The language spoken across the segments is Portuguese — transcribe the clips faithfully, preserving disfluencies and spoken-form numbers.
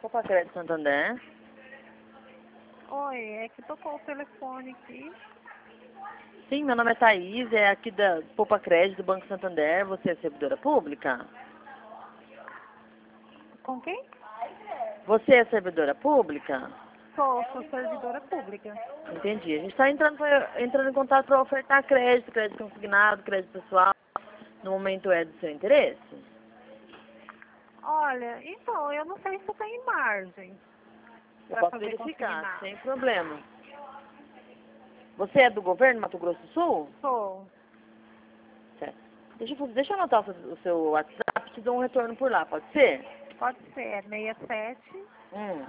Poupa Crédito Santander. Oi, é que tocou o telefone aqui. Sim, meu nome é Thaís, é aqui da Poupa Crédito do Banco Santander. Você é servidora pública? Com quem? Você é servidora pública? Sou, sou servidora pública. Entendi. A gente está entrando, pra- entrando em contato para ofertar crédito, crédito consignado, crédito pessoal. No momento é do seu interesse? Olha, então, eu não sei se tem margem Eu para posso fazer verificar, consignado. sem problema. Você é do governo Mato Grosso do Sul? Sou. Certo. Deixa eu, deixa eu anotar o seu, o seu WhatsApp e te dou um retorno por lá, pode ser? Pode ser, é seis sete Hum.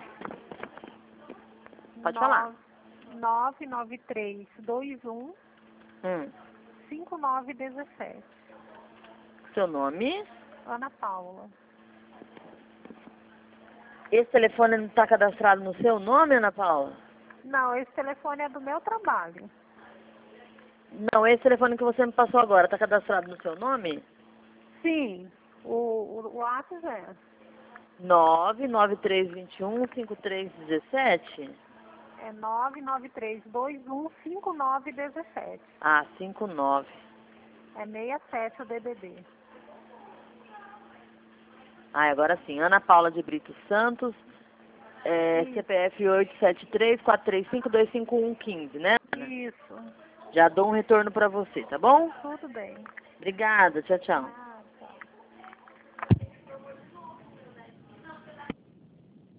Pode falar. nove nove três dois um Hum. cinco nove um sete. Seu nome? Ana Paula. Esse telefone não está cadastrado no seu nome, Ana Paula? Não, esse telefone é do meu trabalho. Não, esse telefone que você me passou agora está cadastrado no seu nome? Sim, o, o, o WhatsApp é. nove nove três dois um cinco três um sete? É nove nove três dois um cinco nove um sete. Ah, cinco nove. É seis sete o D D D. Ah, agora sim. Ana Paula de Brito Santos, é, Isso. C P F oito sete três quatro três cinco dois cinco um um cinco, né? Isso. Já dou um retorno para você, tá bom? Tudo bem. Obrigada, tchau, tchau. Ah.